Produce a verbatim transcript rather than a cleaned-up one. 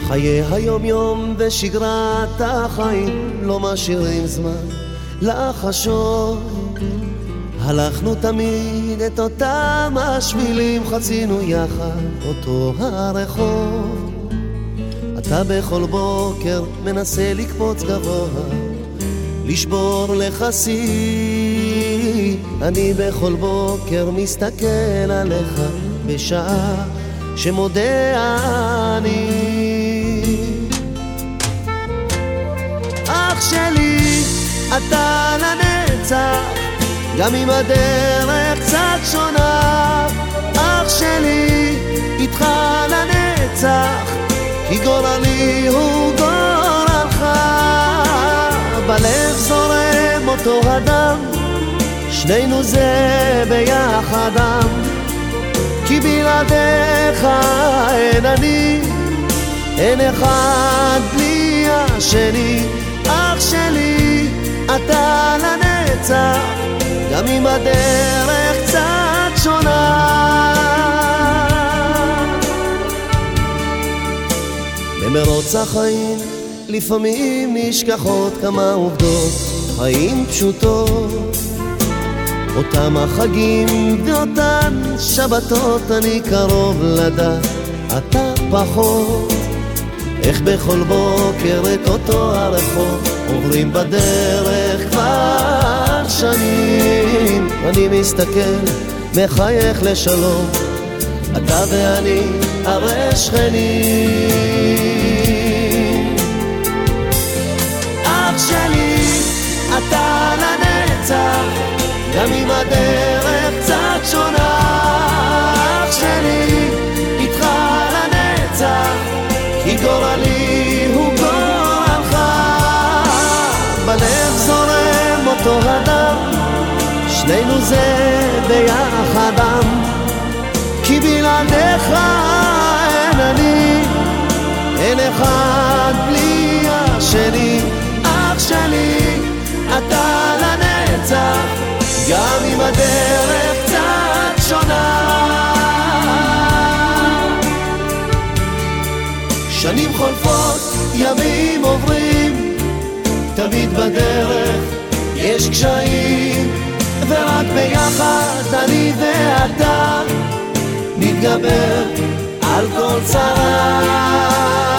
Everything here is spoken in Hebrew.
חיי היום יום ושגרת החיים לא משאירים זמן לחשות. הלכנו תמיד את אותם השבילים, חצינו יחד אותו הרחוב. אתה בכל בוקר מנסה לקפוץ גבוה, לשבור לך שיא. אני בכל בוקר מסתכל עליך בשעה שמודה אני. אח שלי, אתה לנצח, גם אם הדרך קצת שונה. אח שלי, איתך לנצח, כי גורלי הוא גורלך. בלב זורם אותו הדם, שנינו זה ביחד עם. כי בלעדיך אין אני, אין אחד בלי השני. אח שלי, אתה לנצח, גם אם הדרך קצת שונה. במרוץ החיים לפעמים נשכחות כמה עובדות, חיים פשוטות. אותם החגים ואותן שבתות אני קרוב לדעת, אתה פחות. איך בכל בוקר את אותו הרחוב עוברים בדרך כבר שנים. אני מסתכל, מחייך לשלום, אתה ואני הרי שכנים. אח שלי, אתה לנצח, גם אם הדרך קצת שונה. אח שלי, איתך לנצח, כי גורלי הוא גורלך. בלב זורם אותו הדם, שנינו זה ביחד עם. כי בלעדיך אין אני, אין אחד בלי השני. אח שלי, אתה לנצח, גם אם הדרך קצת שונה. שנים חולפות, ימים עוברים, תמיד בדרך יש קשיים, ורק ביחד אני ואתה נתגבר על כל צרה.